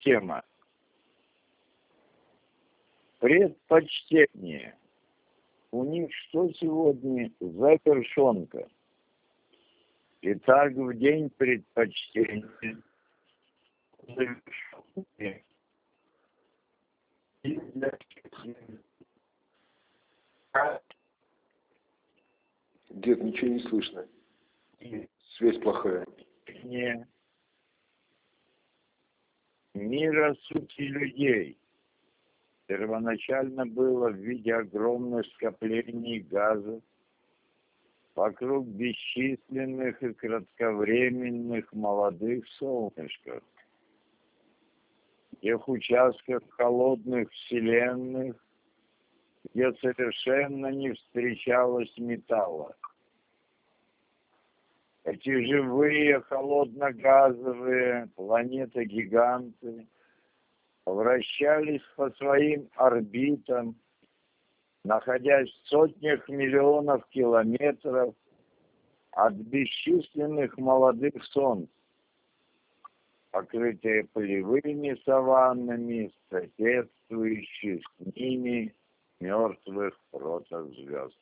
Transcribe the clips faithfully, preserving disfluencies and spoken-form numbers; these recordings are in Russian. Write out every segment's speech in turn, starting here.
Тема. Предпочтение. У них что сегодня за першонка? Итак, в день предпочтения Дед, ничего не слышно. Связь плохая. Не. Мира сути людей первоначально было в виде огромных скоплений газов вокруг бесчисленных и кратковременных молодых солнышков, тех участков холодных вселенных, где совершенно не встречалось металла. Эти живые холодно-газовые планеты-гиганты вращались по своим орбитам, находясь в сотнях миллионов километров от бесчисленных молодых солнц, покрытые полевыми саваннами соседствующих с ними мертвых протозвезд.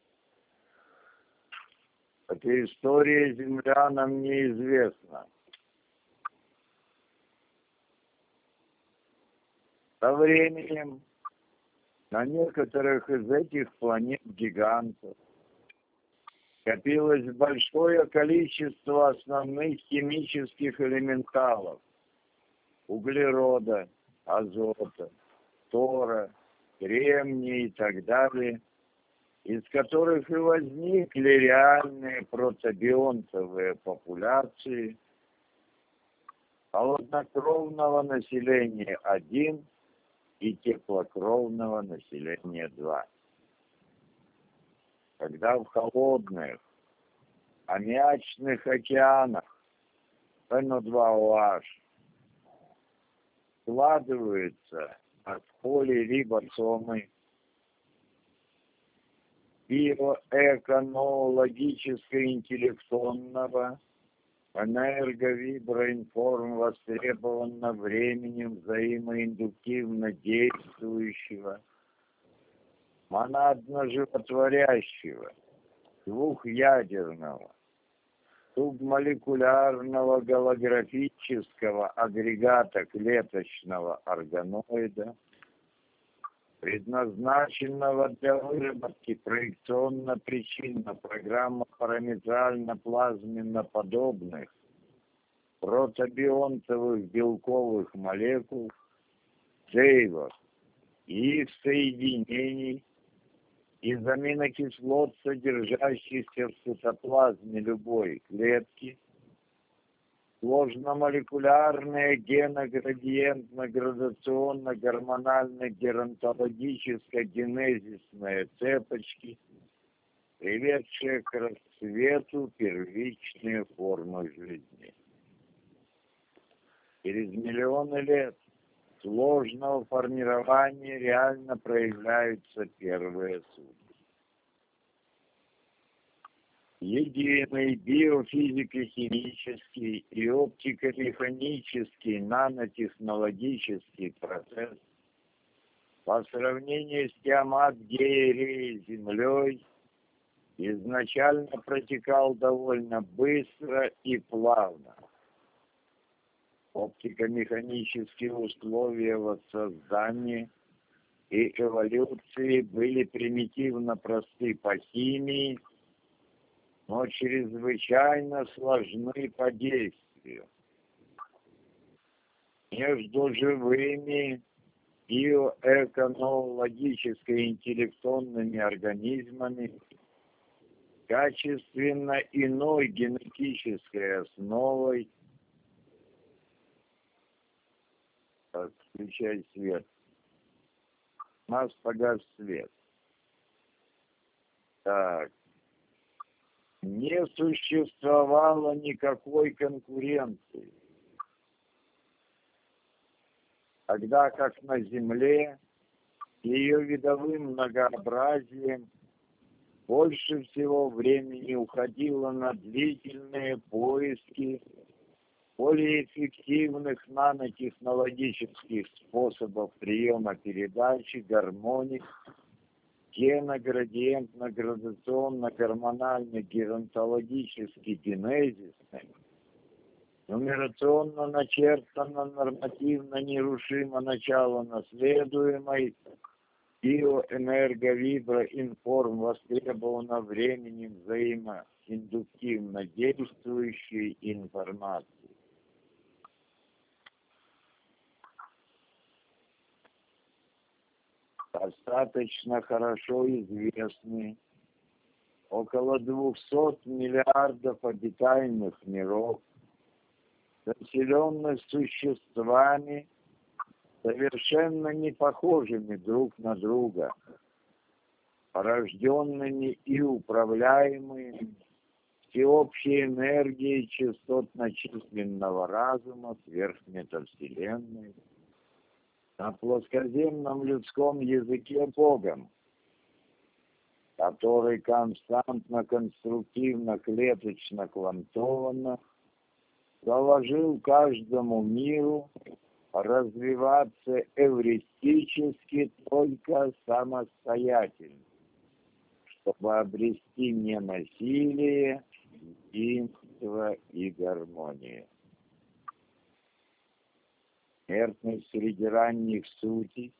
Эта история землянам неизвестна. Со временем на некоторых из этих планет-гигантов скопилось большое количество основных химических элементалов: углерода, азота, тора, кремния и так далее, из которых и возникли реальные протобионтовые популяции холоднокровного населения один и теплокровного населения два. Когда в холодных аммиачных океанах эн о два о аш складываются от полирибосомы биоэконологическо-интеллектонного энерговиброинформ востребовано временем взаимоиндуктивно действующего, монадно-животворящего, двухъядерного, субмолекулярного голографического агрегата клеточного органоида, предназначенного для выработки проекционно-причинно-программно-параметрально-плазменно-подобных протобионтовых белковых молекул, джейвов и их соединений из аминокислот, содержащихся в цитоплазме любой клетки, сложномолекулярные геноградиентно-градационно-гормонально-геронтологическо-генезисные цепочки, приведшие к расцвету первичные формы жизни. Через миллионы лет сложного формирования реально проявляются первые сути. Единый биофизико-химический и оптико-механический нанотехнологический процесс по сравнению с Тиамат Геией Землей изначально протекал довольно быстро и плавно. Оптико-механические условия воссоздания и эволюции были примитивно просты по химии, но чрезвычайно сложны по действию. Между живыми биоэконологическо-интеллектонными организмами качественно иной генетической основой, так, включай свет, у нас погас свет, так, не существовало никакой конкуренции, тогда как на Земле ее видовым многообразием больше всего времени уходило на длительные поиски более эффективных нанотехнологических способов приема передачи, гармоник, гено-градиентно-градационно-гормонально-геронтологический генезисный, нумерационно начертано нормативно нерушимо начало наследуемой биоэнерговиброинформ востребовано временем взаимоиндуктивно действующей информации. Достаточно хорошо известны около двухсот миллиардов обитаемых миров, населенных существами, совершенно не похожими друг на друга, порожденными и управляемыми всеобщей энергией частотно-численного разума сверхметавселенной, на плоскоземном людском языке Богом, который константно, конструктивно, клеточно, квантованно заложил каждому миру развиваться эвристически только самостоятельно, чтобы обрести ненасилие, единство и гармонию. Смертность среди ранних сутей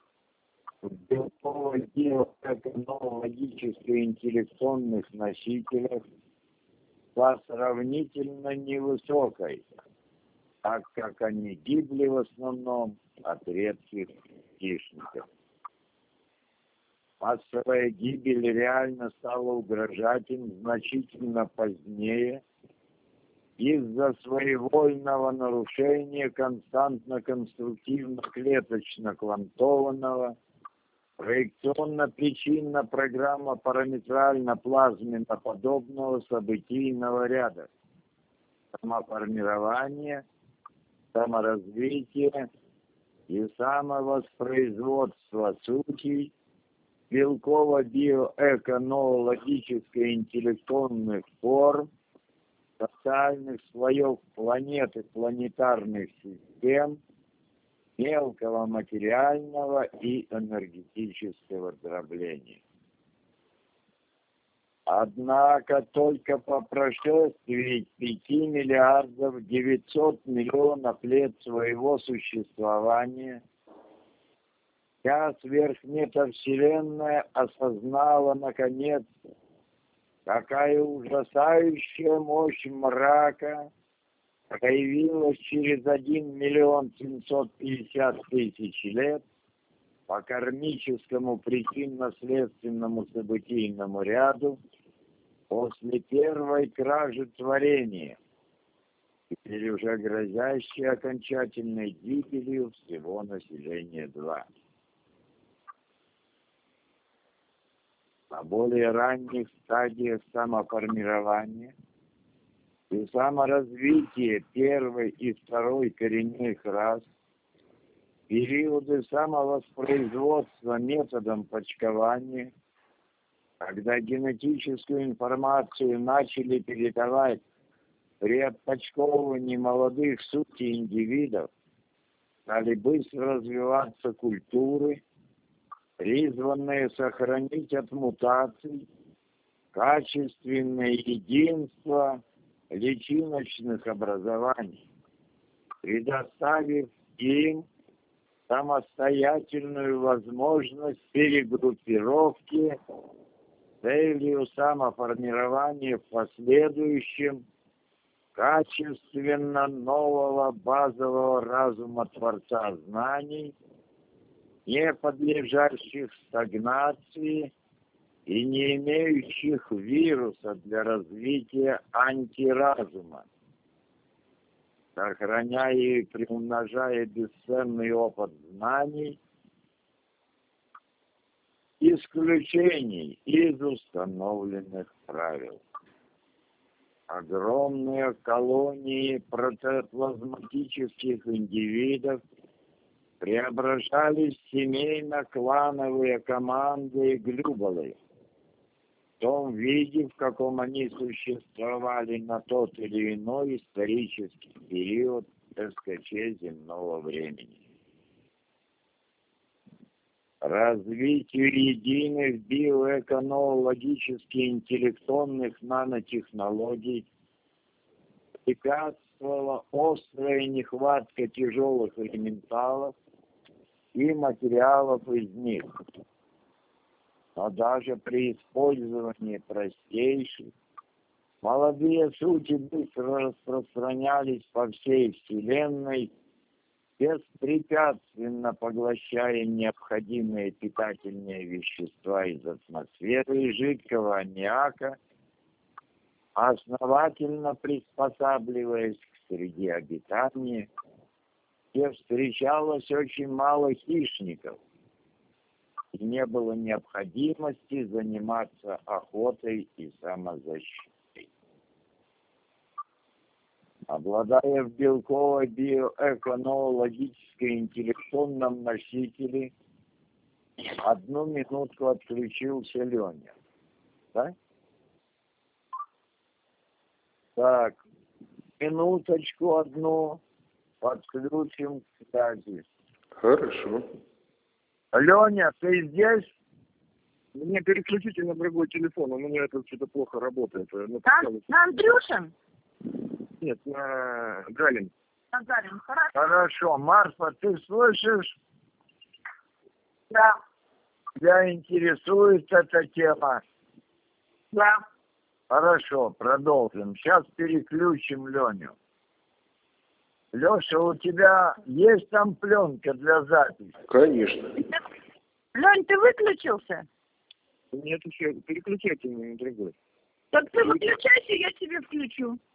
биологическо-интеллектуальных носителях была сравнительно невысокой, так как они гибли в основном от редких хищников. Массовая гибель реально стала угрожать им значительно позднее из-за своевольного нарушения константно-конструктивно-клеточно-квантованного проекционно-причинно-программа-параметрально-плазменно-подобного событийного ряда самоформирования, саморазвития и самовоспроизводства сутей белково-биоэконологическо-интеллектуальных форм, социальных слоев планет и планетарных систем, мелкого материального и энергетического дробления. Однако только по прошествии пяти миллиардов девятисот миллионов лет своего существования вся сверхметавселенная осознала наконец, какая ужасающая мощь мрака проявилась через один миллион семьсот пятьдесят тысяч лет по кармическому причинно-следственному событийному ряду после первой кражи творения, теперь уже грозящей окончательной гибелью всего населения два. На более ранних стадиях самоформирования и саморазвития первой и второй коренных рас, периоды самовоспроизводства методом почкования, когда генетическую информацию начали передавать при отпочковывании молодых сутей индивидов, стали быстро развиваться культуры, призванные сохранить от мутаций качественное единство личиночных образований, предоставив им самостоятельную возможность перегруппировки с целью самоформирования в последующем качественно нового базового разума Творца знаний, не подлежащих стагнации и не имеющих вируса для развития антиразума, сохраняя и приумножая бесценный опыт знаний, исключений из установленных правил. Огромные колонии протоплазматических индивидов преображались в семейно-клановые команды и глюбалы, том виде, в каком они существовали на тот или иной исторический период СКЧ земного времени. Развитию единых биоэконологически интеллектонных нанотехнологий препятствовала острая нехватка тяжелых элементалов и материалов из них. Но даже при использовании простейших, молодые сути быстро распространялись по всей Вселенной, беспрепятственно поглощая необходимые питательные вещества из атмосферы и жидкого аммиака, основательно приспосабливаясь к среде обитания, где встречалось очень мало хищников, и не было необходимости заниматься охотой и самозащитой. Обладая в белковой биоэконологической интеллектонном носителе, одну минутку отключился Леня. Да? Так, минуточку одну подключим к связи. Хорошо. Леня, ты здесь? Мне переключите на другой телефон, у меня это что-то плохо работает. Ну, На, на Андрюшин? Нет, на Галин. На Галин, хорошо. Хорошо. Марфа, ты слышишь? Да. Тебя интересует эта тема? Да. Хорошо, продолжим. Сейчас переключим Леню. Леша, у тебя есть там пленка для записи? Конечно. Лень, ты выключился? Нет, еще переключайте меня на другой. Так ты выключайся, я тебе включу.